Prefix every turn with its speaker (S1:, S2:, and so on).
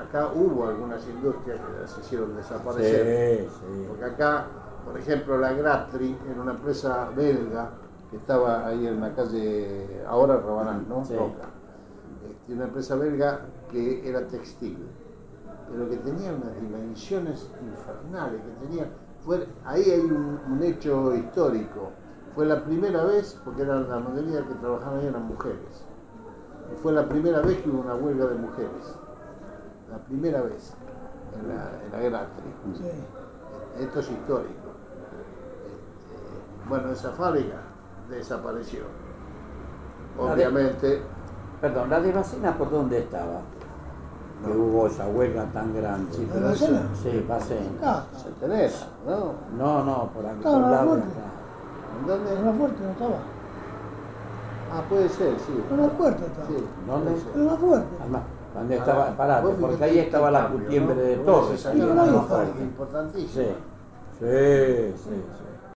S1: acá hubo algunas industrias que se hicieron desaparecer.
S2: Sí.
S1: Porque acá, por ejemplo, la Gratri era una empresa belga que estaba ahí en la calle, ahora Rabanal, ¿no?
S2: Sí.
S1: Roca. Una empresa belga que era textil, pero que tenía unas dimensiones infernales, ahí hay un hecho histórico. Fue la primera vez, porque era la mayoría que trabajaban ahí eran mujeres, y fue la primera vez que hubo una huelga de mujeres, la primera vez en la Gratri.
S3: Sí.
S1: Esto es histórico. Bueno, esa fábrica desapareció. Obviamente.
S2: Perdón, ¿la de Bacena por dónde estaba? Que hubo esa huelga tan grande.
S1: Sí,
S3: ¿La
S1: pero
S3: de
S1: eso
S3: Bacena?
S2: Sí, Bacena.
S3: Acá.
S1: se tenés, ¿no?
S2: No, por aquí,
S3: Estaba
S2: por
S3: en la
S2: lado de
S3: puerta.
S2: acá.
S1: ¿En dónde?
S3: En la puerta no estaba.
S1: Ah, puede ser, sí.
S3: En la puerta estaba.
S1: Sí,
S2: ¿Dónde?
S1: puede ser.
S3: En la puerta.
S2: Además, cuando estaba, parate,
S1: Vos
S2: porque
S1: fíjate
S2: ahí
S1: el
S2: estaba la
S1: cambio,
S2: cutiembre
S1: ¿no?
S2: de
S1: Porque
S2: Torres.
S1: se
S2: ahí
S1: sacaron
S2: en la
S1: una
S3: fábrica
S1: fábrica importantísima.
S2: Sí.